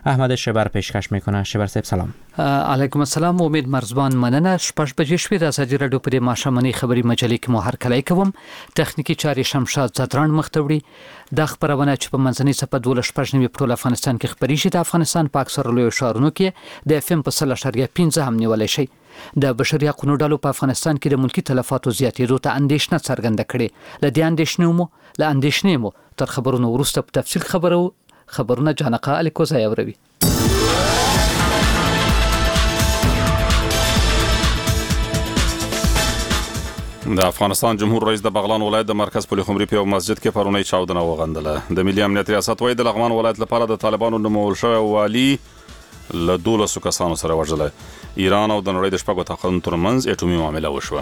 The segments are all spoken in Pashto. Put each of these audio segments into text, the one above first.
احمد شبر پیشکش میکنه. شبر صاحب سلام. علیکم السلام. امید مرزبان مننه. 6 بجې شوې د ازادي رادیو په ماښامنۍ خبري مجلې کې مو هرکلی کوم. تخنیکی چاري شمشاد زدران مختوړي. د خبرونه چې په منځنۍ صفه 12 په ټول افغانستان کې خبري شي د افغانستان په اکثر لوی شهرونو کې د FM په 0.15 هم نیولای شي. د بشري حقوقو ډلو په افغانستان کې د ملکی تلفاتو زیاتېدو ته اندېښنه څرګنده کړې. لدې اندېښنې مو تر خبرونو وروسته په تفصیل خبرونه جانقه الیکوزا یوروي. د افغانستان جمهور رئیس د بغلان ولایت د مرکز پل خمري په مسجد کې پرونی چاودنه وغندله. د ملي امنیت ریاست وایي د لغمان ولایت لپاره د طالبانو نومول شوی والی له 12 کسانو سره وژل. ایران او د نړۍ د شپږو طاقتونو ترمنځ اټومي معامله وشوه.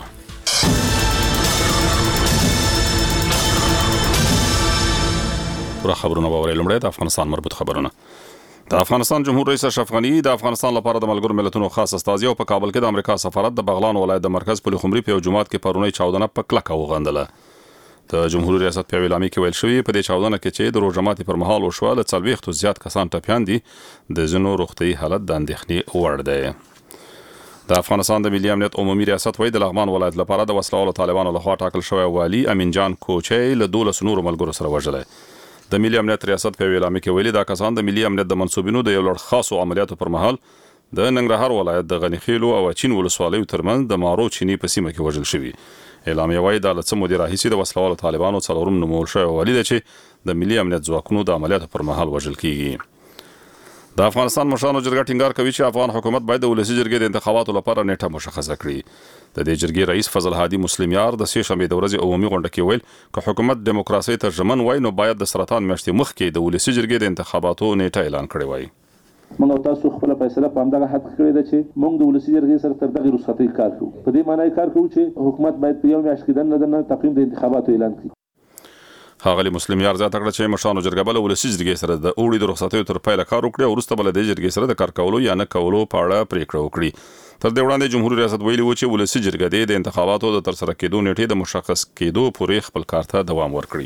پوره خبرونه باورې لمړی د افغانستان مربوط خبرونه. د افغانستان جمهور رئیس اشرف غنی د افغانستان لپاره د ملګرو ملتونو خاص استازی او په کابل کې د امریکا سفارت د بغلان ولایت د مرکز پل خمري په جمعات کې پرونی چاودنه په کلکه وغندله. د جمهور ریاست په اعلامیه کې ویل شوی په دې چاودنه کې چې د روزماتي پر مهال وشوه له 40 زیات کسان ټپیان دي. د ځینو روغتي حالت د اندېښنې وړ دی. د افغانستان د ملي امنیت عمومي ریاست وایي د لغمان ولایت لپاره د وسلوالو طالبانو لخوا ټاکل شوی والی امین جان کوچي له 12 نورو ملګرو سره وژل. د ملي امنیت ریاست په اعلامیه کې ویلي دا کسان د ملي امنیت د منسوبینو د یو لړ خاصو عملیاتو پر مهال د ننګرهار ولایت د غنیخیلو او چین ولسوالیو ترمنځ د مارو چینی په سیمه کې وژل شوی. اعلامیه وایي د لڅ مدیر راهیسي د وسلوالو طالبانو څلورم نومول شوی والی دی چې د ملي امنیت ځواکونو د عملیاتو پر مهال وژل کیږي. د افغانستان مشرانو جرګه ټینګار کوي چې افغان حکومت باید د ولسي جرګې د انتخاباتو لپاره نیټه مشخصه کړي. د دې جرګې رئیس فضل هادي مسلم یار د سې شنبې د ورځې عمومي غونډه کې ویل که حکومت دیموکراسي ته ژمن وای نو باید د سرطان میاشتې مخکې د ولسي جرګې د انتخاباتو نیټه اعلان کړي وای. موږ تاسو خپل فیصله په همدغه حق کړی ده چې موږ د ولسي جرګې سره تر دغه رخصتۍ کار کوو. په دې معنی کار کوو چې حکومت باید په یو میاشت کې د تقویم د انتخاباتو اعلان کړي. ښاغلي مسلم یار زیاته کړه چې مشرانو جرګه بل ولسي جرګې سره د اوړي د رخصتیو تر پایله کار وکړي او وروسته بل د جرګې سره د کار کولو یا نه کولو په اړه پریکړه وکړي. تر دې وړاندې جمهور ریاست ویلي و چې ولسي جرګه د انتخاباتو د ترسره کېدو نیټې د مشخص کېدو پورې خپل کار ته دوام ورکړي.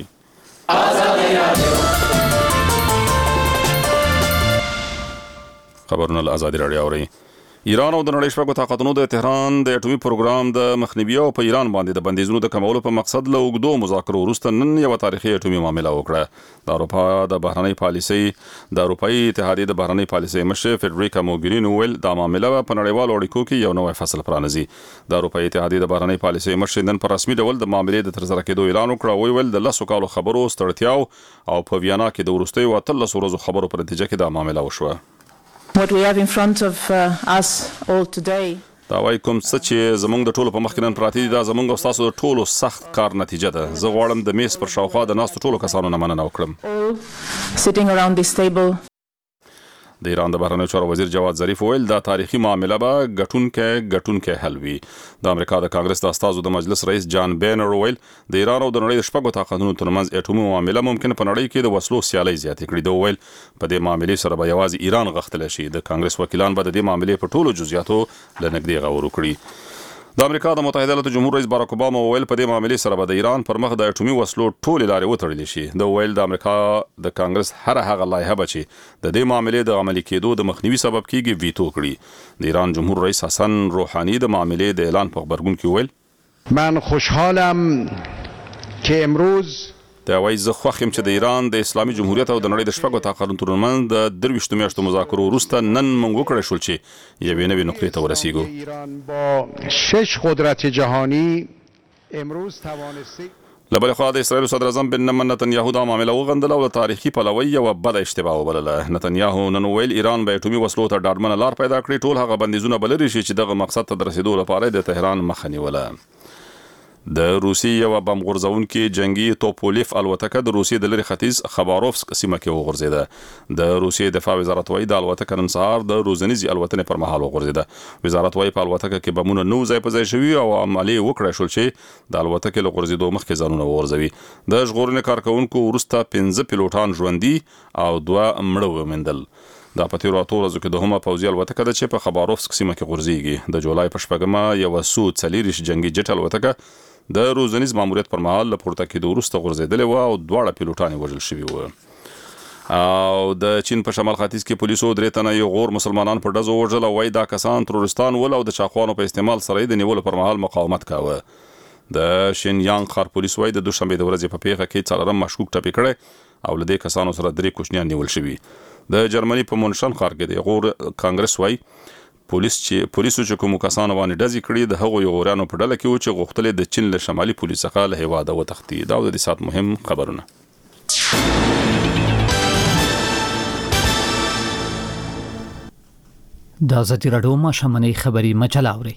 خبرونه له ازادي راډیو اورئ. ایران او د نړۍ شپږو طاقتونو د تهران د اټومي پروګرام د مخنیوي او په ایران باندې د بندیزونو د کمولو په مقصد له اوږدو مذاکرو وروسته نن یو تاریخي اټومي معامله وکړه. د اروپایي اتحادیې د بهرنۍ پالیسۍ مشر فدریکا موګرینو ویل دا معامله په نړیوالو اړیکو کې یو نوی فصل پرانیزي. د اروپایي اتحادیې د بهرنۍ پالیسۍ مشر نن په رسمي ډول د معاملې د ترسره کېدو اعلان وکړ او ویل د 10 کالو خبرو ستړتیاو او په ویانا کې د وروستیو 13 ورځو خبرو په نتیجه کې دا معامله وشوه. What we have in front of us all today. دا وايي کوم څه چې زمونږ د ټولو په مخ کې نن پراته دي دا زمونږ او تاسو د ټولو سخت کار نتیجه ده. زه غواړم د میز پر شاوخوا د ناستو ټولو کسانو نه مننه وکړم. Sitting around this table. د ایران د بهرنیو چارو وزیر جواد ظریف ویل دا تاریخي معامله به ګټونکې حل وي. د امریکا د کانګرس د استازو د مجلس رئیس جان بینر ویل د ایران او د نړۍ د شپږو طاقتونو ترمنځ اټومي معامله ممکن په نړۍ کې د وسلو سیالي زیاتې کړي. دا ویل په دې معاملې سره به یوازې ایران غښتلی شي. د کانګرس وکیلان به د دې معاملې په ټولو جزئیاتو له نږدې غور وکړي. د امریکا د متحده ایالاتو جمهور رئیس باراک اوباما ویل په دې معاملې سره به د ایران پر مخ د اټومي وسلو ټولې لارې وتړل شي. د ویل د امریکا د کانګرس هغه لایحه به چې د دې معاملې د عملي کېدو د مخنیوي سبب کیږي ویتو کړي. د ایران جمهور رئیس حسن روحانی د معاملې د اعلان په خبرګون کې ویل من خوشحالم که امروز دا وایي زه خوښ یم چې د ایران د اسلامي جمهوریت او د نړۍ د شپږو طاقتونو ترمنځ د 23 میاشتو مذاکرو وروسته نن موږ وکړای شول چې یوې نوې نقطې ته ورسیږو. ایران با 6 قدرت جهانی امروز توانسته. له بلې خوا د اسرائیل صدر اعظم بنیامین نتنیاهو دا معامله وغندله او د تاریخي پلوي یوه بده اشتباه وبلله. نتنیاهو نن ویل ایران به اټومي وسلو ته ډاډمنه لار پیدا کړي. ټول هغه بندیزونه به لرې شي چې دغه مقصد ته د رسیدو لپاره د تهران مخه نیوله. د روسي یو بم غورځونکي جنگي توپولیف الوتکه د روسي د لرې ختیځ خباروفسک سیمه کې وغورځیده. د روسي دفاع وزارت وايي د الوتکه نن سهار د روزنیزي الوتنې پر مهال وغورځیده. وزارت وايي په الوتکه کې بمونه نو ځای په ځای شوي او عملي وکړای شول چې د الوتکې له غورځېدو مخکې ځانونه وغورځوي. د ژغورنې کارکونکو وروسته 15 پیلوټان ژوندي او 2 مړه وموندل. دا په تیرو اتو ورځو کې دوهمه پوځي الوتکه ده چې په خباروفسک سیمه کې غورځېږي. د جولای په 8مه یو سو 40 جنگي جټ الوتکه د روزنیز ماموریت پر مهال له پورته کېدو وروسته غورځېدلې وه او دواړه پیلوټان وژل شوي وو. او د چین په شمال ختیځ کې پولیسو 3 تنه یو غور مسلمانان په ډزو وژل او وای دا کسان ترورستان ول او د چاخوانو په استعمال سره د نیولو پر مهال مقاومت کاوه. د شینیانګ ښار پولیس وای د دوشنبه د ورځې په پیښه کې څلورم مشکوک ټپي کړي او له دې کسانو سره 3 کوچنیان نیول شوي. د جرمني په مونشن ښار کې د غور کانګرس وای پولیسو چې کوم کسان باندې ډزې کړي د هغو غوریانو په ډله کې و چې غوښتل د چین له شمالي پولیس څخه له هیواده وتښتي. دا د دې سات مهم خبرونه. د ازادي راډیو ماشومنۍ خبري مجله اوري.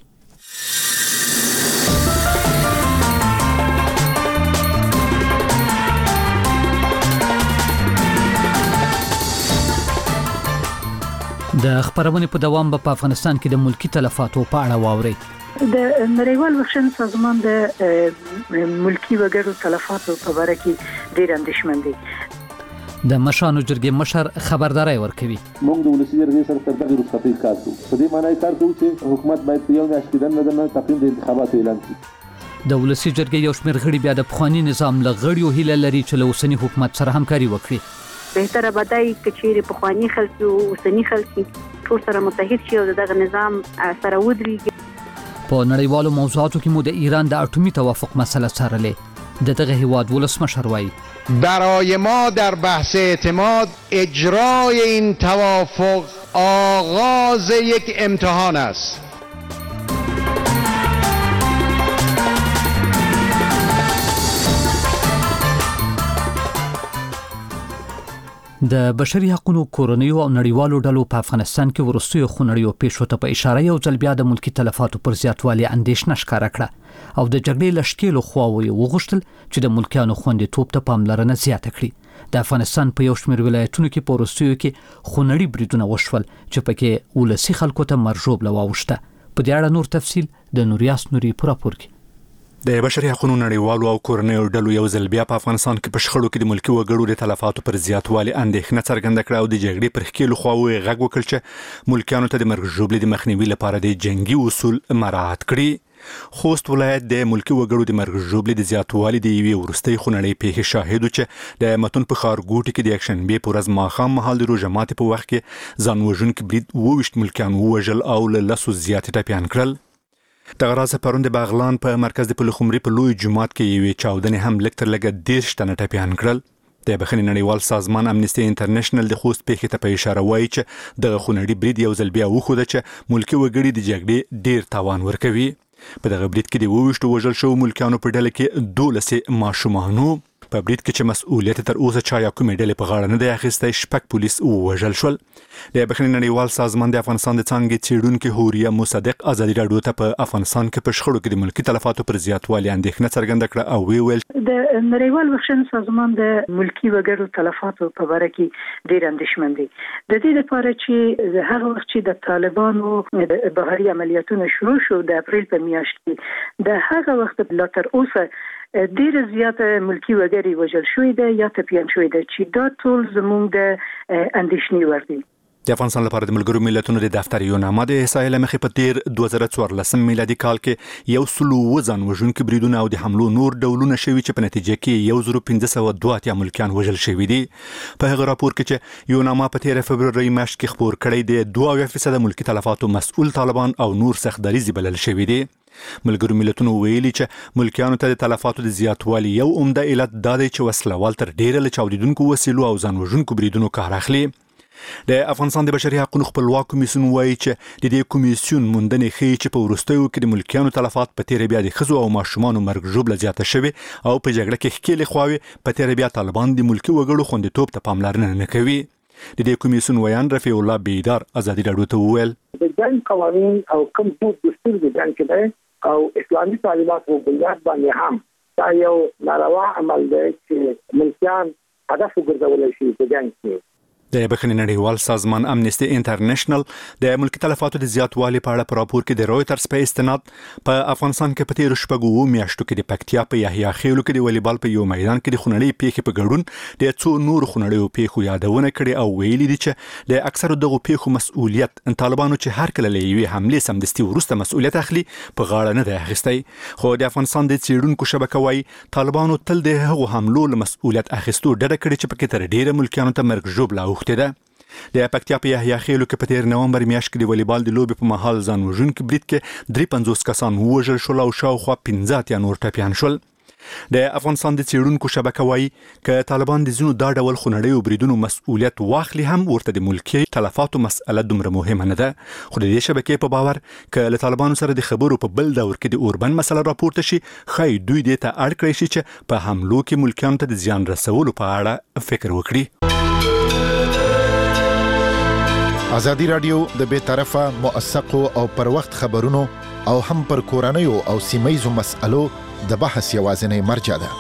د خبرونې په دوام په افغانستان کې د ملکی تلفاتو په اړه واوري. د نړیوال بخښنې سازمان د ملکی وګړو تلفاتو په اړه کې ډېر اندېښمن دي. د مشانو جرګې مشر خبرداري ورکوي. موږ د ولسی جرګې سره تر دغه رخصتۍ کار کوو. په دې معنی کار کوو چې حکومت باید په یو میاشت کې د تقویم د انتخاباتو اعلان کړي. د ولسی جرګې یو شمېر غړي بیا د پخوانی نظام له غړیو هیله لري چې له اوسنی حکومت سره همکاري وکړي. بهتره بدای کچېری پخوانی خلک او اوسنی خلک ټول سره متحد شي او دغه نظام سره ودرېږي. په نړیوالو موضوعاتو کې مو د ایران د اټومي توافق مسله څارلې. دغه هیواد ولسمشر وایي برای ما در بحث اعتماد اجرای این توافق آغاز یک امتحان است. د بشري حقوقو کورنیو او نړیوالو ډلو په افغانستان کې ورستیو خونړیو پیښو ته په اشاره یو ځل بیا د ملکی تلفاتو پر زیاتوالي اندېښنه ښکاره کړه او د جګړې لشکېلو خواوې وغوښتل چې د ملکیانو خوندیتوب ته پاملرنه زیاته کړي. د افغانستان په یو شمېر ولایتونو کې په ورستیو کې خونړي بریدونه وشول چې پکې ولسی خلکو ته مرجوب لواوښته. په دې اړه نور تفصیل د نوریاس نوري پورپور کې. د بشري حقوقو نړیوالو او کورنیو ډلو یو ځل بیا په افغانستان کې په شخړو کې د ملکی وګړو د تلفاتو پر زیاتوالي اندېښنه څرګنده کړه او د جګړې پر ښکېلو خواوې غږ وکړ چې ملکیانو ته د مرګ ژوبلې د مخنیوي لپاره د جنگي اصول مراعات کړي. خوست ولایت د ملکی وګړو د مرګ ژوبلې د زیاتوالي د یوې وروستۍ خونړۍ پیښې شاهد چې د متون په ښارګوټي کې د یکشنبې په ورځ ماښام مهال د روژه ماتي په وخت کې ځان وژونکي برید 22 ملکیان ووژل او له 10 زیات ټپیان کړل. دغه راز پرون د باغلان په مرکز د پلخمري په لوی جماعت کې یوې چاودنې هم لږ تر لږه 10 تنه ټپیان کړل. د بخښنې نړیوال سازمان امنیستي انټرنیشنل د خوست پیښې ته په اشاره وایي چې دغه خونړي برید یو ځل بیا وښوده چې ملکی وګړي د جګړې ډیر تاوان ورکوي. په دغه برید کې د 22 وژل شوو ملکیانو په ډله کې 12 ماشومانو. په برید کې چې مسؤلیت تر اوسه چا یا کومې ډلې په غاړه نه دی اخیستی 6 پولیس ووژل شول. د بخښنې نړیوال سازمان د افغانستان د څانګې څېړونکي هوریا مصدق ازادي راډیو ته په افغانستان کې په شخړو کې د ملکی تلفاتو پر زیاتوالي اندېښنه څرګنده کړه او ویل د نړیوال بخښنې سازمان د ملکی وګړو تلفاتو په اړه کې ډېر اندېښمن دي. د دې لپاره چې هغه وخت چې د طالبانو د بهري عملیاتونو شروع شو د اپریل په میاشت کې د هغه وخت لا تر اوسه ډیر زیات ملکی وګړي وژل شوی دی یا ټپیان شوی دی چې دا ټول زموږ د اندېښنې وړ دي. د افغانستان لپاره د ملګرو ملتونو د دفتر یو نامه د احصایې له مخې په تیر 2014 میلادي کال کې 100 ځان وژونکي بریدونه او د حملو نور ډولونه شوي چې په نتیجه کې 1502 ملکیان وژل شوي دي. په هغه راپور کې چې یو نامه په 13 فبرवरी میاشت کې خبر کړی دی 2% ملکی تلفاتو مسؤل طالبان او نور سختدریزي بلل شوي دي. ملګرو ملتونو ویلي چې ملکیانو ته د تلفاتو د زیاتوالي یو عمده علت دا دی چې وسلوال تر ډیره له چاودیدونکو وسیلو او ځان وژونکو بریدونو کار اخلي. د افغانستان د بشري حقوقو خپلواک کمیسیون وایي چې د دې کمیسیون موندنې ښیي چې په وروستیو کې د ملکیانو تلفات په تیر بیا د ښځو او ماشومانو مرګ ژوبله زیاته شوې او په جګړه کې ښکېلې خواوې په تیر بیا طالبان د ملکی وګړو خوندیتوب ته پاملرنه نه کوي. د دې کمیسیون ویان رفیع الله بیدار ازادي راډیو ته وویل د جنگ قوانین او کوم دستور د جنگ کې او اسلامي تعلیمات په بنیاد باندې هم دا یو ناروا عمل دی چې ملکیان هدف وګرځول شي په جنگ کې. د بخښنې نړیوال سازمان امنیستي انټرنیشنل د ملکی تلفاتو د زیاتوالي په اړه په راپور کې د رويټرز په استناد په افغانستان کې په تیر شپږو میاشتو کې د پکتیا په یحیی خیلو کې د والیبال په یو میدان کې د خونړۍ پیښې په ګډون د څو نور خونړیو پیښو یادونه کړې او ویلي دي چې د اکثر دغه پیښو مسؤلیت طالبانو چې هر کله لوي حمله سمدستي ورسته مسؤلیت اخلي په غاړه نه دی اخیستی. خو د افغانستان د څیړونکو شبکه وايي طالبانو تل د هغو حملو له مسؤلیت اخیستو ډډه کړې چې پکې تر ډیره ملکیانو ته مرګ ژوبله د پکتیا په یحیی خیلو کې په تیر نومبر میاشت کې د والیبال د لوبې په محل ځان وژونکي برید کې 53 کسان ووژل شول او شاوخوا 15 نور ټپیان شول. د افغانستان د څیړونکو شبکه وايي ک طالبان د زینو دا ډول خونړیو بریدونو مسؤلیت واخلي هم ورته د ملکی تلفاتو مسأله دومره مهمه نه ده. خو د دې شبکې په باور ک له طالبانو سره د خبرو په بل دور کې د اوربن مسله راپورته شي خای دوی دې ته اړ کړی شي چې په حملو کې ملکیانو ته د زیان رسولو په اړه فکر وکړي. ازادي رادیو د بے طرفه موثقو او پر وخت خبرونو او هم پر کورنیو او سیمایزو مسألو د بحث یوازینی مرجع ده.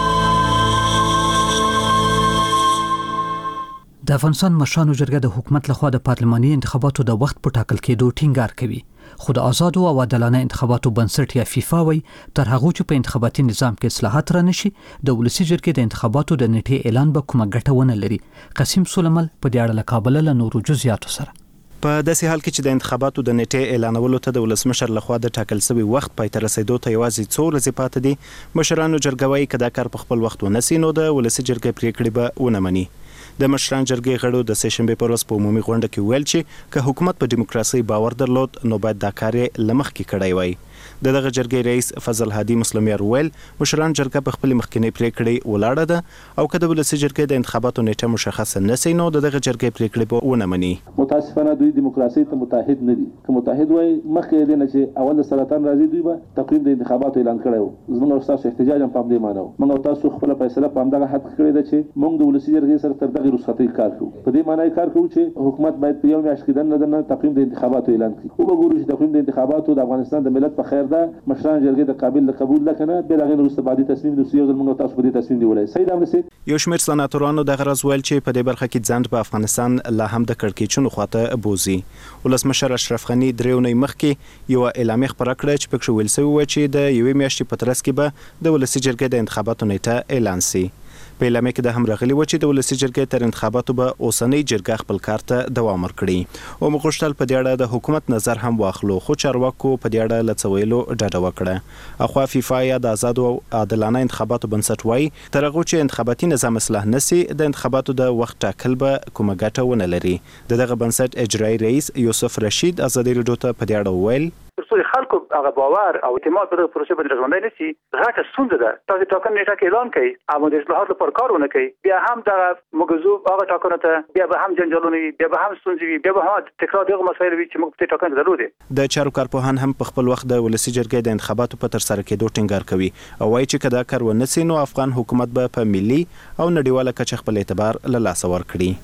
د افغانستان مشرانو جرګه د حکومت لخوا د پارلماني انتخاباتو د وخت په ټاکل کېدو ټینګار کوي. خو د آزادو او عادلانه انتخاباتو بنسټ یا فیفا وایي تر هغه چې په انتخاباتي نظام کې اصلاحات رانشي د ولسی جرګې د انتخاباتو د نیټې اعلان به کومه ګټه ونه لري. قاسم سلیمل په دې اړه له کابل له نورو جزئیاتو سره. په داسې حال کې چې د انتخاباتو د نیټې اعلانولو ته د ولسمشر لخوا د ټاکل شوی وخت پای ته رسیدو ته یوازې څو ورځې پاتې دي، مشرانو جرګه وايي که دا کار په خپل وخت ونسي نو د ولسي جرګې پریکړې به ونه مني. د مشران جرګې غړو د سهشنبه پر ورځ په عمومي غونډه کې ویل چې که حکومت په دیموکراسي باور درلود نو باید دا کار یې له مخکې کړی وای. دغه جرګې رئیس فضل هادي مسلمیار ویل مشران جرګه په خپل مخکنی پریکړې ولاړه ده او که د ولسي جرګې د انتخاباتو نیټه مشخصه نسي نو دغه جرګې پریکړې به ونه مني. متاسفانه دوی دیموکراسي ته متحد نه دي. که متحد وای مخکې دې نه چې اول د سرطان راځي دوی به تقریبا د انتخاباتو اعلان کړو. زموږ او تاسو احتجاج هم په دې مانو. موږ تاسو خپل فیصله په همدغه حد کړی ده چې موږ د ولسي جرګې سره تر دغه رخصتۍ کار کوو. په دې معنی کار کوو چې حکومت باید په یو میاشت کې نه تقریبا د انتخاباتو اعلان کړي. او وګورو چې تقریبا د انتخاباتو د افغانستان د ملت په خیر ده مشران جرګې د قابل قبول لکنه به هغه وروسته بعدي تصمیم نو سیو موږ تاسو په دې تصمیم دی ولای. سید امنسي یو شمېر سناتورانو د غرض ویل چې په دې برخه کې ځند په افغانستان لا هم د کړکېچونو خواته بوزي. ولسمشر اشرف غنی درېونی مخکې یو اعلامیه خبره کړه چې پکې ویل شوی و چې د یوې میاشتې په ترڅ کې به د ولسي جرګې د انتخاباتو نیټه اعلان شي. په اعلامیه کې د هم راغلي و چې د ولسي جرګې تر انتخاباتو به اوسنۍ جرګه خپل کار ته دوام ورکړي او مغشتل په دې اړه د حکومت نظر هم واخلو. خو چارواکو په دې اړه لڅویلو ډډه وکړه. اخوا فیفا یا د آزادو او عادلانه انتخاباتو بنسټ وايي تر هغه چې انتخاباتي نظام اصلاح نشي د انتخاباتو د وخت ټاکل به کومه ګټه ونه لري. دغه بنسټ اجرایی رئیس یوسف رشید ازادي رادیو ته په دې اړه وویل ترڅو خلکو هغه باور او اعتماد په پروسه باندې ژوندۍ نشي غټه ستونزه ده. تاسو ټاکنې نیټه کې اعلان کړئ اما د اصلاحات لپاره کارونه کوي بیا هم د موضوع هغه ټاکنه ته بیا به هم جنجالونه بیا به هم ستونزې وي بیا به هم تکرار دغه مسایل وي چې موږ په ټاکنه ضروري دي. د چارو کارپوهان هم په خپل وخت د ولسي جرګې د انتخاباتو په تر سره کېدو ټینګار کوي او وایي چې کدا کار ونسي نو افغان حکومت به په ملي او نړیواله کچه خپل اعتبار له لاسه ورکړي.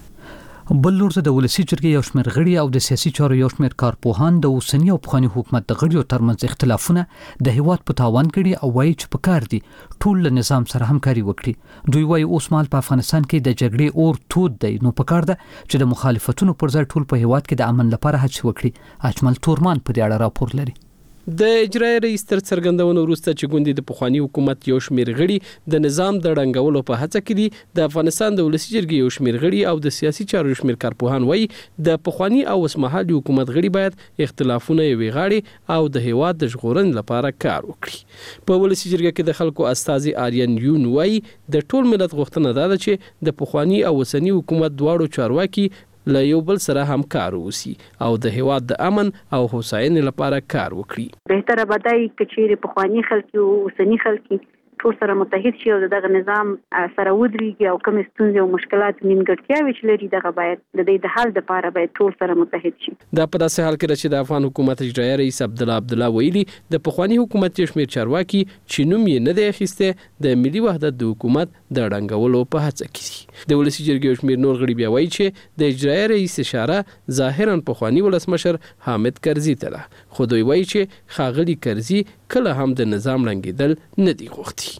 بل لور د ولسی جرګې یو شمېر غړي او د سیاسي چارو یو شمېر کارپوهان د اوسنی او پخوانی حکومت د غړیو ترمنځ اختلافونه د هیواد په تاوان کړي او وایي چې په کار دي ټول له نظام سره همکاري وکړي. دوی وایي اوس مهال په افغانستان کې د جګړې اور تود دی نو په کار ده چې د مخالفتونو پر ځای ټول په هیواد کې د امن لپاره هڅې وکړي. اجمل تورمان په دې اړه راپور لري. د اجرایي رئیس تر څرګندونو وروسته چې ګوندې د پخوانی حکومت یو شمېر غړي د نظام د ړنګولو په هڅه کې دي، د افغانستان د ولسی جرګې یو شمېر غړي او د سیاسي چارو شمېر کارپوهان وایي د پخوانی او اوسمهالي حکومت غړي باید اختلافونه یې ویغاړي او د هیواد د ژغورنې لپاره کار وکړي. په ولسی جرګه کې د خلکو استازي آریان یون وایي د ټول ملت غوښتنه ده چې د پخوانی او اوسنی حکومت دواړو چارواکي له یو بل سره همکار وسی او د هیواد د امن او هوساینې لپاره کار وکړي. بهتره بدای کچېره پخوانی خلک او اوسنی خلک ټول سره متحد شي او دغه نظام سره ودرېږي او کوم ستونزې او مشکلات نیمګړتیاوې چې لري دغه باید د دې د حل لپاره باید ټول سره متحد شي. دا په داسې حال کې چې د افغان حکومت اجرایي رئیس عبدالله ویلي د پخوانی حکومت شمېر چارواکي چې نوم یې نه دی اخیسته د ملي وحدت د حکومت د ړنګولو په هڅه کې دي. د ولسی جرګې شمېر نور غړي بیا وایي چې د اجرایي رئیس اشاره ظاهرا پخوانی ولسمشر حامد کرزي ته ده، خو دوی وایي چې ښاغلي کرزي کله هم د نظام ړنګېدل نه دي غوښتي.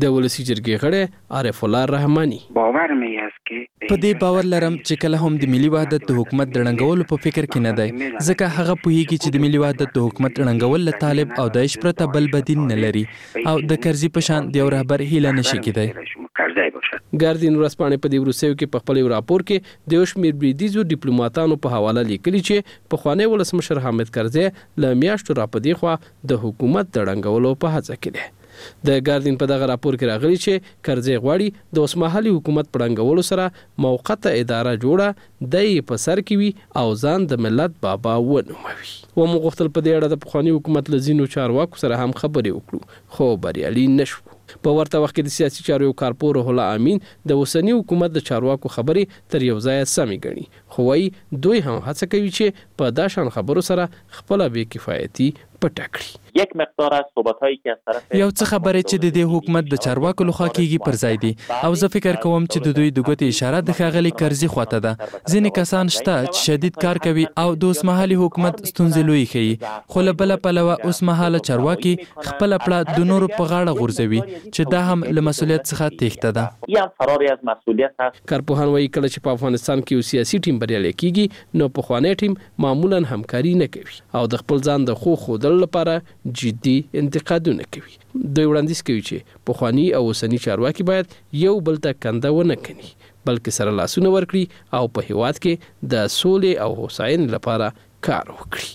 د ولسی جرګې غړی عارف الله رحماني. باور مې است کې په دې باور لرم چې کله هم د ملي وحدت د حکومت د ړنګولو په فکر کې نه دی، ځکه هغه پوهیږي چې د ملي وحدت د حکومت ړنګول له طالب او داعش پرته بل بدیل نه لري او د کرزي په شان د یو رهبر هیله نشي کېدای. ګاردین ورځپاڼې په دې وروستیو کې په خپل راپور کې د یو شمېر بریدیزو ډیپلوماټانو په حواله لیکلي چې پخوانی ولسمشر حامد کرزي له میاشتو راپدې خوا د حکومت د ړنګولو په هڅه کې دی. د ګاردین په دغه راپور کې راغلي چې کرزي غواړي د اوسمهالي حکومت په ړنګولو سره موقته اداره جوړه د په سر کې وي او ځان د ملت بابا ونوموي. ومغختل په دې اړه د پخوانی حکومت لزینو چارواکو سره هم خبرې وکړو خو بریالي نشو. په ورته وخت کې د سیاسي چارو کارپور روح الله امین د اوسنی حکومت د چارواکو خبرې تر یو ځای سمې ګڼي، خو وايي دوی هم هڅه کوي چې په دا شان خبرو سره خپل بې کفایتي پټه کړي. یک مقدار از صحبت‌هایی که از طرف یو څه خبرې چې د دې حکومت د چارواکو لخوا کیږي پر ځای دي او زه فکر کوم چې د دوی د ګوتې اشاره د ښاغلي کرزي خواته ده. ځینې کسان شته چې شدید کار کوي او د اوسمهالي حکومت ستونزې لوی ښیي، خو له بله پلوه اوسمهاله چارواکي خپل پړه د نورو په غاړه غورځوي چې دا هم له مسؤلیت څخه تېښته ده. یا فراری از مسئولیت هست. کارپوهان وايي کله چې په افغانستان کې یو سیاسي ټیم بریالی کیږي نو پخوانی ټیم معمولا همکاري نه کوي او د خپل ځان د ښودلو لپاره جدي انتقادونه کوي. دوی وړاندیز کوي چې پخوانی او اوسنی چارواکي باید یو بل ته کنده ونه کړي بلکې سره لاسونه ورکړي او په هیواد کې د سولې او هوساینې لپاره کار وکړي.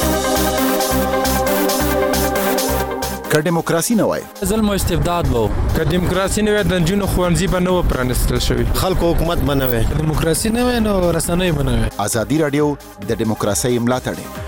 که دیموکراسي نه وای ظلم او استبداد وو، که دیموکراسي نه وای د نجونو ښوونځي به نه و پرانیستل شوي، خلکو حکومت به نه وای، دیموکراسي نه وای نو رسنۍ به نه وای. ازادي راډیو د دیموکراسۍ ملاتړ.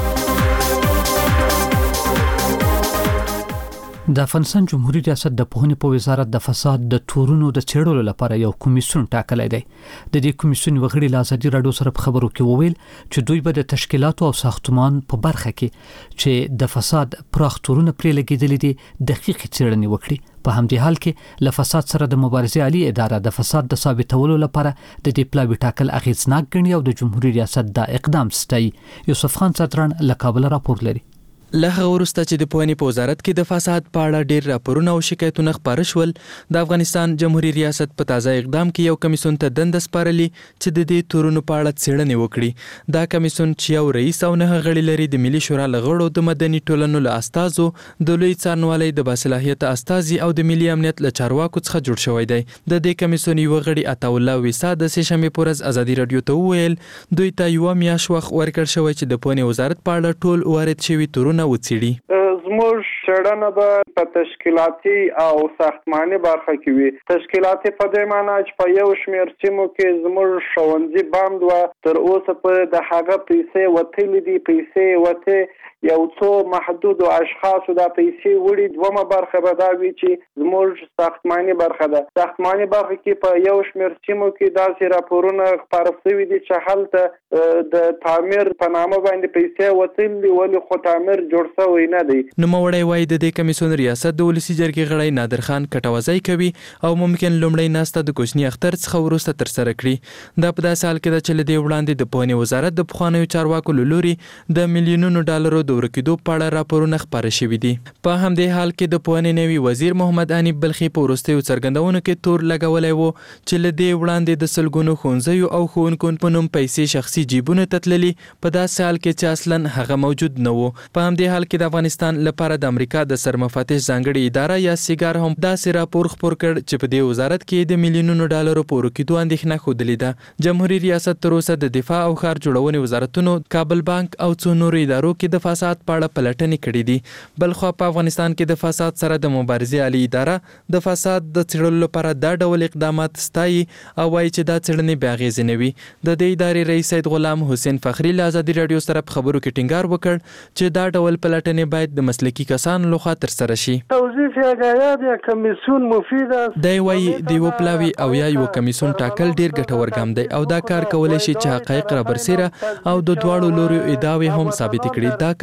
د افغانستان جمهوریت ریاست د پوهنې په وزارت د فساد د تورونو د څېړلو لپاره یو کمیسیون ټاکلی دی. د دې کمیسیون وغړي له ازادي راډیو سره په خبرو کې وویل چې دوی به د تشکیلاتو او ساختمان په برخه کې چې د فساد پراخ تورونه پرې لګېدلي دي دقیقې څېړنې وکړي. په همدې حال کې له فساد سره د مبارزې عالی اداره د فساد د ثابتولو لپاره د دې پلاوي ټاکل اغېزناک ګڼي او د جمهوریت ریاست دا اقدام ستایي. یوسف خان ستران له کابل راپور لري. له هغه وروسته چې د پوهنې په وزارت کې د فساد په اړه ډېر راپورونه او شکایتونه خپاره شول، د افغانستان جمهوریت ریاست په تازه اقدام کې یو کمیسیون ته دنده سپارلې چې د دې تورونو په اړه څېړنې وکړي. دا کمیسیون چې یو رئیس او 9 غړي لري د ملي شورا له غړو، د مدني ټولنو له استازو، د لوی څارنوالۍ د باصلاحیته استازي او د ملي امنیت له چارواکو څخه جوړ شوی دی. د دې کمیسیون یو غړي عطاالله ویسا د سې شنبې په ورځ ازادي راډیو ته وویل دوی ته یو میاشت وخت ورکړ شوی چې د پوهنې وزارت په اړه ټول وارد شوي تورونه وڅېړي. زموږ څېړنه به په تشکیلاتي او ساختماني برخه کې وي. تشکیلاتي په دې معنی چې په یو شمېر سیمو کې زموږ ښوونځي بند و، تر اوسه په د هغه پیسې وتلې دي، پیسې وتې یو څو محدودو اشخاصو دا پیسې وړي. دومه برخه به دا وي چې زموږ ساختماني برخه ده. ساختماني برخه کې په یو شمېر سیمو کې داسې راپورونه خپاره شوي دي چې هلته د تعمیر په نامه باندې پیسې وتلي ولې خو تعمیر جوړ شوی نه دی. نوموړی وایي د دې کمیسیون ریاست د ولسي جرګې غړی نادر خان کټوازی کوي او ممکن لومړی ناسته د کوچني اختر څخه وروسته ترسره کړي. دا په داسې حال کې ده چې له دې وړاندې د پوهنې وزارت د پخوانیو چارواکو له لوري د میلیونونو ډالرو د ورکېدو په اړه راپورونه خپاره شوي دي. په همدې حال کې د پوهنې نوي وزیر محمد انیب بلخي په وروستیو څرګندونو کې تور لګولی و چې له دې وړاندې د سلګونو ښوونځیو او ښوونکو په نوم پیسې شخصي جیبونو ته تللي، په داسې حال کې چې اصلا هغه موجود نه و. په همدې حال کې د افغانستان لپاره د امریکا د سرمفتش ځانګړې اداره یا سیګار هم داسې راپور خپور کړ چې په دې وزارت کې د میلیونونو ډالرو په ورکېدو اندېښنه ښودلې ده. جمهوریت ریاست تر اوسه د دفاع او ښار جوړونې وزارتونو، کابل بانک او څو نورو ادارو کې د فساد په اړه پلټنې کړې دي. بلخوا په افغانستان کې د فساد سره د مبارزې عالی اداره د فساد د څېړلو لپاره دا ډول اقدامات ستایي او وایي چې دا څېړنې بې اغېزې نه وي. د دې ادارې رئیس سید غلام حسین فخري له ازادي راډیو سره په خبرو کې ټینګار وکړ چې دا ډول پلټنې باید د مسلکي کسانو لخوا ترسره شي. توظیف هدایت یا کمیسیون مفید است. دی وایي د یو پلاوي او یا یو کمیسیون ټاکل ډیر ګټور ګام دی او دا کار کولی شي چې حقایق را برسېره او د دواړو لورو ادعاوې هم ثابت کړي. دا کار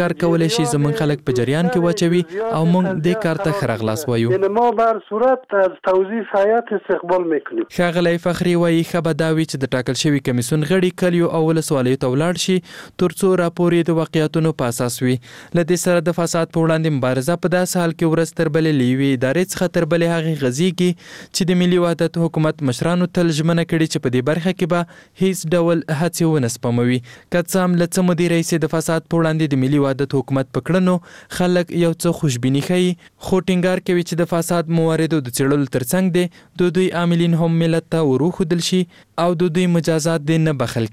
کار کولای شي زموږ خلک په جریان کې واچوي او موږ دې کار ته ښه راغلاست وایو. یعنی ما به هر صورت از توضیح هیئت استقبال میکنیم. ښاغلی فخري وایي ښه به دا وي چې د ټاکل شوي کمیسیون غړي کلیو او ولسوالیو ته ولاړ شي ترڅو راپور یې د واقعیتونو په اساس وي. له دې سره د فساد په وړاندې مبارزه په داسې حال کې ورځ تر بلې له یوې ادارې څخه تر بلې هغې غځېږي چې د ملي وحدت حکومت مشرانو تل ژمنه کړې چې په دې برخه کې به هیڅ ډول هڅې ونه سپموي. که څه هم له څه مودې راهیسې د فساد په وړاندې د ملي وحدت حکومت په کړنو خلک یو څه خوشبیني ښیي، خو ټینګار کوي چې د فساد مواردو د څېړلو ترڅنګ دی د دوی عاملین هم ملت ته وروښودل شي او د دوی مجازات دې نه بخښل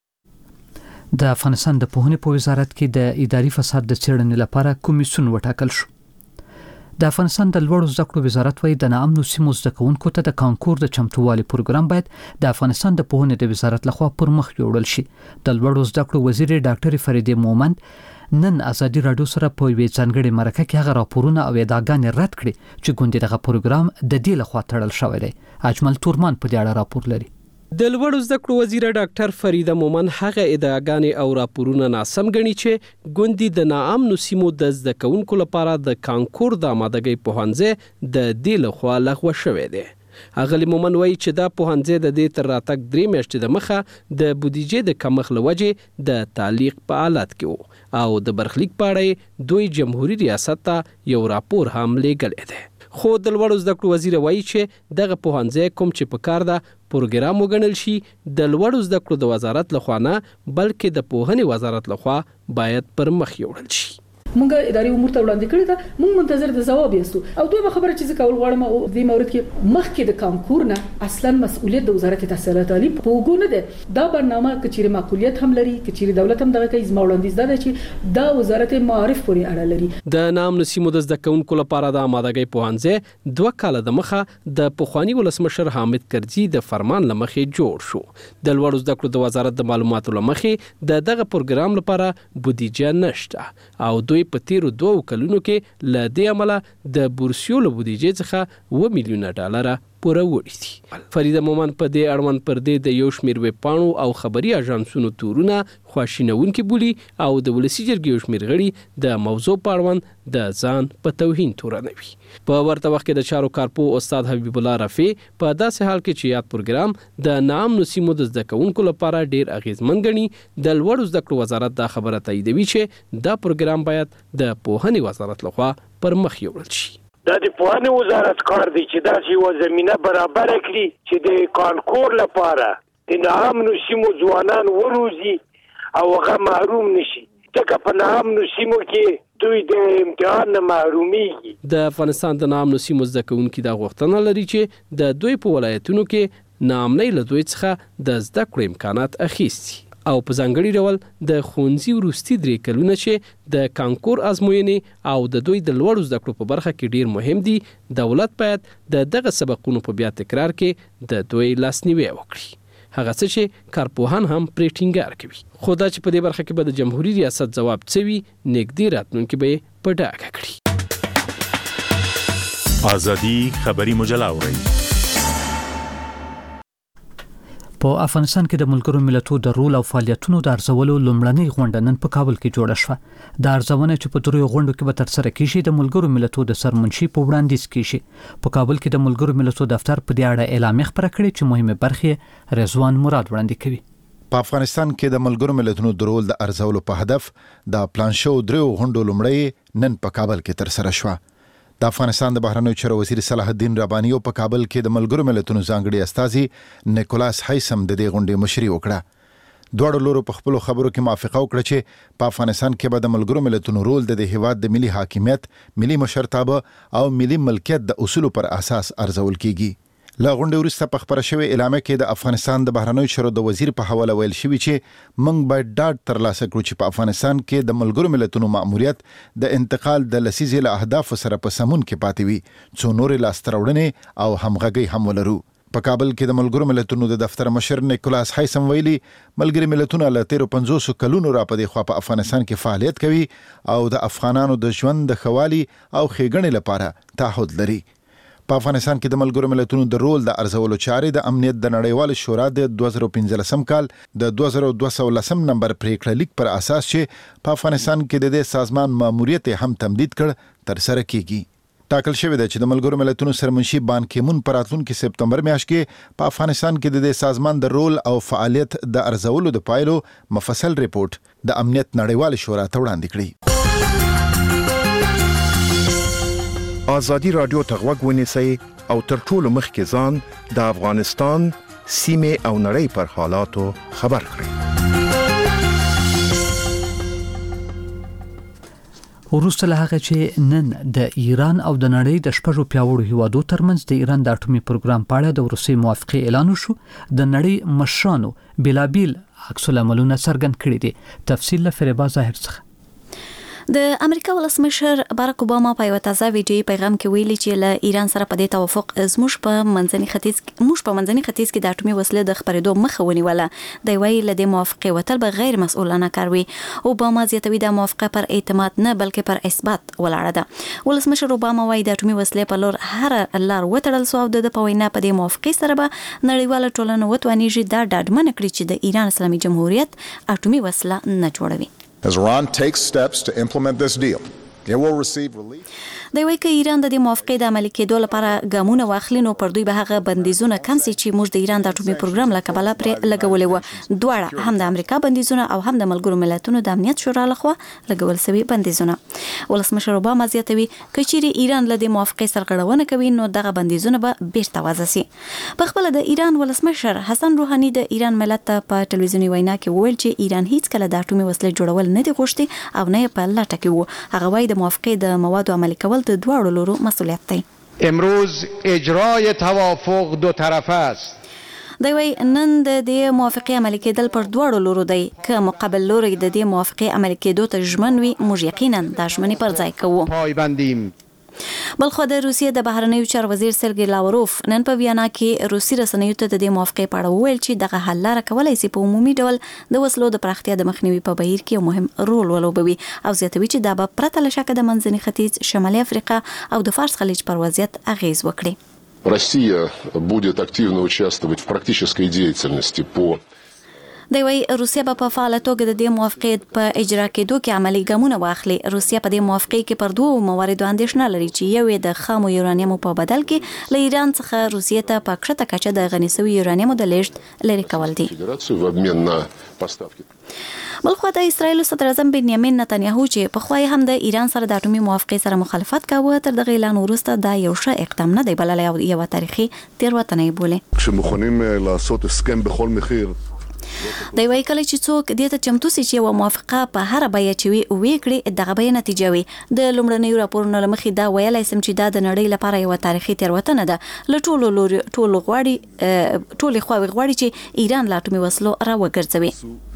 کیږي. د افغانستان د پوهنې په وزارت کې د اداري فساد د څېړنې لپاره کمیسیون وټاکل شو. د افغانستان د لوړو زده کړو وزارت وايي د ناامنو سیمو زده کوونکو ته د کانکور د چمتووالي پروګرام باید د افغانستان د پوهنې د وزارت لخوا پر مخ یوړل شي. د لوړو زده کړو وزیر ډاکټر فریدې مومند نن ازادي راډیو سره په یوې ځانګړې مرکه کې هغه راپورونه او ادعاګانې رد کړې چې ګوندې دغه پروګرام د دې لخوا تړل شوی دی. اجمل تورمان په دې اړه راپور لري. د لوړو زده کړو وزیر ډاکټر فریده مومند هغه ادعاګانې او راپورونه ناسم ګڼي چې ګوندې د ناامنو سیمو د زده کوونکو لپاره د کانکور د آمادګۍ پوهنځی د دې لخوا لغوه شوی دی. اغلی مومن وایي چې دا پوهنځی د دې تر راتګ 3 میاشتې د مخه د بودیجې د کمښت له وجې د تعلیق په حالت کې وو او د برخلیک په اړه دوی جمهوریت ریاست ته یو راپور هم لیږلی دی. خو د لوړو زده کړو وزیر وایي چې دغه پوهنځی کوم چې په کار ده پروګرام وګڼل شي د لوړو زده کړو د وزارت لخوا نه بلکې د پوهنې وزارت لخوا باید پر مخ یوړل شي. مونږ اداري امور ته وړاندې کړی دا مونږ منتظر د جواب یاستو او دوی به خبره چې کول غواړم او د مورد کې مخکې د کانکور نه اصلا مسؤلیت د وزارت تحصیلات عالی په وګونه ده. دا برنامه کچېره معقولیت هم لري کچېره دولت هم دغه کوي زما وړاندیز ده چې دا وزارت معارف پورې اړه لري. د نامنو سیمو د زده کوونکو لپاره د آمادګۍ پوهنځی 2 کاله د مخه د پخوانی ولسمشر حامد کرزي د فرمان لمخې جوړ شو. د لوړو زده کړو د وزارت د معلوماتو لمخې دغه پروګرام لپاره بودیجه نشته او دوی په تیرو 2 کلونو کې له دې عمله د بورسیو له بودیجې څخه $1 میلیون پوره وړي دي. فریده مومند په دې اړوند پر دې د یو شمېر ویبپاڼو او خبري اژانسونو تورونه خواشینونکي بولي او د ولسي جرګې یو شمېر غړي د موضوع په اړوند د ځان په توهین تورنوي. په ورته وخت کې د چارو کارپوه استاد حبیب الله رفیع په داسې حال کې چې یاد پروګرام د ناامنو سیمو د زده کوونکو لپاره ډیر اغیزمن ګڼي د لوړو زده کړو وزارت دا خبره تاییدوي چې دا پروګرام باید د پوهنې وزارت لخوا پر مخ یوړل شي. دا د پوهنې وزارت کار دی چې دا یو زمينه برابر کړي چې د کانکور لپاره د ناامنو سیمو ځوانان وروزي او هغه محروم نشي. ځکه په ناامنو سیمو کې دوی د امتحان نه محروميږي. د افغانستان د ناامنو سیمو زده کوونکي دا غوښتنه لري چې د دوی په ولایتونو کې ناامنۍ له دوی څخه د زده کړو امکانات اخیستي او په ځانګړي ډول د ښوونځي وروستي 3 کلونه چې د کانکور ازموینې او د دوی د لوړو زده کړو په برخه کې ډیر مهم دي دولت باید د دغه سبقونو په بیا تکرار کې د دوی لاسنیوي وکړي. هغه څه چې کارپوهان هم پرې ټینګار کوي. خو دا چې په دې برخه کې به د جمهوریت ریاست ځواب څه وي نږدې راتلونکي به په ډاګه کړي. ازادي خبري مجله اورئ. په افغانستان کې د ملګرو ملتونو د رول او فعالیتونو د ارزولو لومړنۍ غونډه نن په کابل کې جوړه شوه. د ارزونه چې په 3 غونډو کې به ترسره کیږي د ملګرو ملتونو د سرمنشي په وړاندیز کیږي. په کابل کې د ملګرو ملتونو دفتر په دې اړه اعلامیه خپره کړې چې مهمه برخه رضوان مراد وړاندې کوي. په افغانستان کې د ملګرو ملتونو د رول د ارزولو په هدف د پلان شو 3 غونډو لومړی نن په کابل کې ترسره شوه. د افغانستان د بهرنیو چارو وزیر صلاح الدین رباني په کابل کې د ملګرو ملتونو ځانګړي استازي نیکولاس هایسم د دې غونډې مشري وکړه. دواړو لورو په خپل خبرو کې موافقه وکړه چې په افغانستان کې به د ملګرو ملتونو رول د هیواد د ملي حاکمیت، ملي مشرتابه او ملي ملکیت د اصولو پر اساس ارزول کیږي. لا غونډې وروسته په خبره شوې اعلامیه کې د افغانستان د بهرنیو چارو د وزیر په حواله ویل شوی چې موږ باید ډاډ ترلاسه کړو چې په افغانستان کې د ملګرو ملتونو مأموریت د انتقال د لسیزې له اهدافو سره په سمون کې پاتې وي څو نور لاسته راوړنې او همغږي هم ولرو. په کابل کې د ملګرو ملتونو د دفتر مشر نیکولاس هایسم ویلي ملګري ملتونه له 1350 کلونو را په دې خوا په افغانستان کې فعالیت کوي او د افغانانو د ژوند د ښه والي او ښېګڼې لپاره تعهد لري. په افغانستان کې د ملګرو ملتونو د رول د ارزولو چارې د امنیت د نړیوال شورا د 2015 کال د 2210 نمبر پریکړه لیک پر اساس چې په افغانستان کې د دې سازمان ماموریت هم تمدید کړ تر سره کیږي. ټاکل شوی دی چې د ملګرو ملتونو سرمنشي بان کیمون پر راتلونکي سپتمبر میاشت کې په افغانستان کې د دې سازمان د رول او فعالیت د ارزولو د پایلو مفصل ریپورت د امنیت نړیوال شورا ته وړاندې کړي. ازادي رادیو ته غوږ ونیسئ او تر ټولو مخکې ځان د افغانستان سیمې او نړۍ پر حالاتو خبر کړئ. وروسته له هغه چې نن د ایران او د نړۍ د شپږو پیاوړو هیوادو ترمنځ د ایران د اټومي پروګرام په اړه د روسي موافقه اعلان وشو، د نړۍ مشرانو بلابل عکس العملونه څرګند کړي دي. تفصیل له فریبا ظاهر څخه. د امریکا ولسمشر باراک اوباما په یو تازه ویډیوي پیغام کې ویلي چې له ایران سره په دې توافق زموږ په منځني ختیځ کې د اټومي وسلې د خپرېدو مخه ونیوله. د ویلي له دې موافقه وتل به غیر مسؤلانه کار وي. اوباما زیاتوي د موافقه پر اعتماد نه بلکې پر اثبات ولاړه ده. ولسمشر اوباما وايي د اټومي وسلې په لور هر لار وتړل سو او د په وینا په دې موافقه سره به نړیواله ټولنه وتوانیږي دا ډاډمن کړي چې د ایران اسلامي جمهوریت اټومي وسله نه جوړوي. As Iran takes steps to implement this deal, it will receive relief. د وی کې ایران د دې موافقې د عملي کېدو لپاره ګامونه واخلي نو پر دوی به هغه بندیزونه کم سي چې موږ د ایران د اټومي پروګرام له کبله پر لګولې و. دواړه هم د امریکا بندیزونه او هم د ملګرو ملتونو د امنیت شورا لخوا لګول شوی بندیزونه. ولسمشر اوباما زیاتوي کچيري ایران له دې موافقې سرغړونه کوي نو دغه بندیزونه به بیرته وضع سي. په خپل د ایران ولسمشر حسن روحاني د ایران ملت ته په ټلویزیوني وینا کې وویل چې ایران هیڅ کله د اټومي وسلې جوړول نه دي غوښتي او نه په لټه کې وو. هغه وايي د موافقې د موادو عملي کول د دواړو لورو مسئولیت دی. امروز اجرای توافق دو طرفه است. دی وی نن د دې موافقې عملي کېدل پر دواړو لورو دی. که مقابل لوري د دې موافقې عملي کېدو ته ژمن وي موږ یقینا دا ژمنې پر ځای کوو. پایبندیم. بلخو د روسیې د بهرنیو چارو وزیر سرګی لاوروف نن په ویانا کې روسي رسنیو ته د دې موافقې په اړه وویل چې دغه حل لاره کولای شي په عمومي ډول د وسلو د پراختیا د مخنیوي په بهیر کې یو مهم رول ولوبوي او زیاتوي چې دا به پرته له شکه د منځني ختیځ، شمالي افریقا او د فارس خلیج پر وضعیت اغیز وکړي. Россия будет активно участвовать в практической деятельности по دی وی روسیا به په فعال توګه د دې موافقې په اجرا کېدو کې عملي ګامونه واخلي. روسیا په دې موافقې کې پر دوه مواردو اندېښنه لري چې یو د خامو یورانیمو په بدل کې له ایران څخه روسیې ته په کښته کچه د غني شوي یورانیمو د لیږد لري کول دي. بلخو د اسرایل صدر اعظم بنیامین نتنیاهو چې په خوای هم د ایران سره د اټومي موافقې سره مخالفت کاوه تر دغه اعلان وروسته دا یو ښه اقدام نه دی بللی او یو تاریخي تېروتنه یې بولي. כשמוכנים לעשות הסכם بכל מחיר دی وی کله چې څوک دې ته چمتو سي چې یو موافقه په هر بیه چې وی کړي دغه به نتیجه وي. د لومړنیو راپورونو لمخې دا ویلای سم چې دا د نړۍ لپاره یو تاریخي تېروتنه ده. له ټولو خواوې غواړي چې ایران له اټومي وسلو را وګرځوي.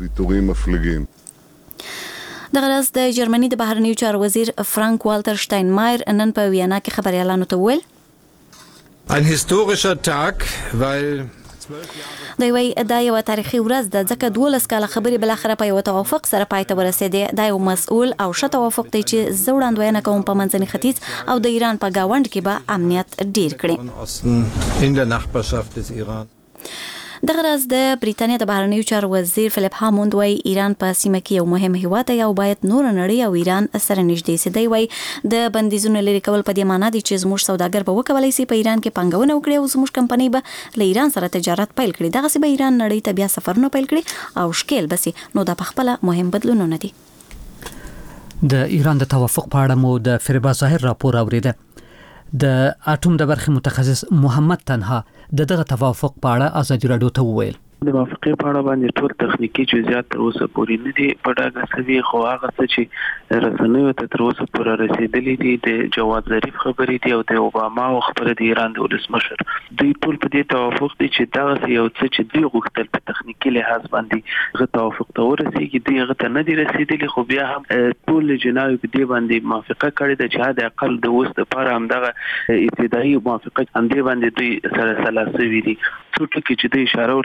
دغه ورځ د جرمني د بهرنیو چارو وزیر فرانک والټر شټاینمایر نن په ویانا کې خبريالانو ته وویل ein historischer Tag, weil دی وی دا یو تاریخي ورځ ده ځکه 12 کاله خبرې بل اخر په یو توافق سره پای ته ورسېدې. دا یو مسؤل او ښه توافق دی چې زه وړاندوینه کوم په منځني ختیځ او د ایران په گاوند کې به امنیت ډیر کړي. in der Nachbarschaft des Iran دغه ورځ د بریتانیا د بهرنیو چارو وزیر فلیپ هاموند وايي ایران په سیمه کې یو مهم هیواد دی او باید نور نړۍ او ایران سره نږدې سي. دی وايي د بندیزونو لري کول په دې معنی دي چې زموږ سوداګر به وکولای شي په ایران کې پنګونه وکړي او زموږ کمپنۍ به له ایران سره تجارت پیل کړي. دغه سی به ایران نړۍ ته بیا سفرونه پیل کړي او شکل بسي. نو دا په خپل مهم بدلونونه دي. د ایران د توافق په اړه مو د فریبا ظاهر راپور اوریده. د اټوم د برخې متخصص محمد تنها دغه توافق په اړه ازادي رادیو ته وویل. د موافقې په اړه باندې ټول تخنیکی جزئیات تر اوسه پورې نه دي په ډاګه شوي، خو هغه څه چې رسنیو ته تر اوسه پورې رسیدلي دي د جواد ظریف خبرې دي او د اوباما او خبره د ایران د ولسمشر، دوی ټول په دې توافق دي چې دا یو څه چې دوی غوښتل په تخنیکی لحاظ باندې غو توافق ته ورسیږي، دوی هغه ته نه دي رسیدلي، خو بیا هم ټول جنایو په دې باندې موافقه کړې ده چې د اقل د اوس لپاره هم دغه ابتدایي موافقه هم دې باندې دوی سره سلاسوي دي. څو ټکي چې دوی اشاره ورته وکړه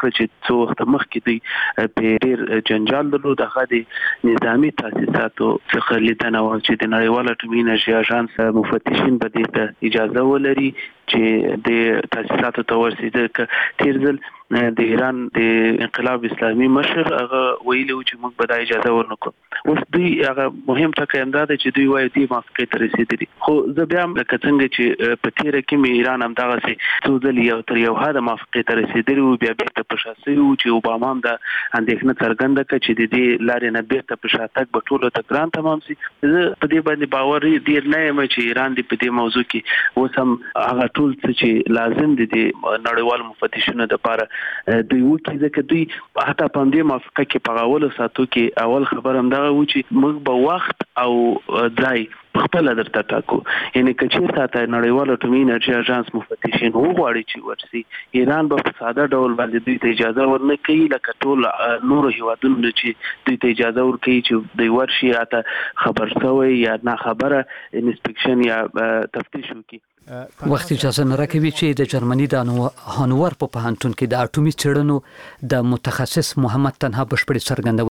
وکړ چې څو وخت مخکې دوی په ډیر جنجال درلود هغه د نظامی تاسیساتو څخه لیدنه و چې د نړیوال اټومي انرژي اژانس مفتشین به د اجازه ولري چې د تاسیساتو ته ورسېده. تیر ځل د ایران د انقلاب اسلامي مشر هغه ویلي و چې موږ به دا اجازه ورنکړو. اوس دوی هغه مهم ټکی هم دا دی چې دوی وایي دې موافقې ته رسېدلي، خو زه بیا هم لکه څنګه چې په تېره کې مې ایران همدغسې څو ځلې یو تر یو حده موافقې ته رسېدلي وو، بیا بېرته په شا سوي وو چې اوباما هم دا اندېښنه څرګنده کړه چې د دې لارې نه بېرته په شا تګ به ټولو ته ګران تمام سي. زه په دې باندې باور ډېر نه یم چې ایران دې په دې موضوع کې اوس هم هغه ټول څه چې لازم دي د نړیوال مفتشینو دپاره دوی وکړي، ځکه دوی حتی په همدې موافقه کې په اولو ساعتو کې اول خبر همدغه و چې موږ به وخت او ځای خپل درته ټاکو. یعنی که چېرته ته نړیوال اټومي انرژي اژانس مفتشین وغواړي چې ورسي، ایران به په ساده ډول باندې دوی ته اجازه ورنه کوي لکه ټول نورو هیوادونو چې دوی ته اجازه ورکوي چې دوی ورشي یا ته خبر شوی یا نه خبره انسپکشن یا تفتیش وکړي. وخت اجازه نه راکوي چې د جرمني د هانوور په پوهنتون کې د اټومي څېړنو د متخصص محمد تنها بشپړي څرګندونه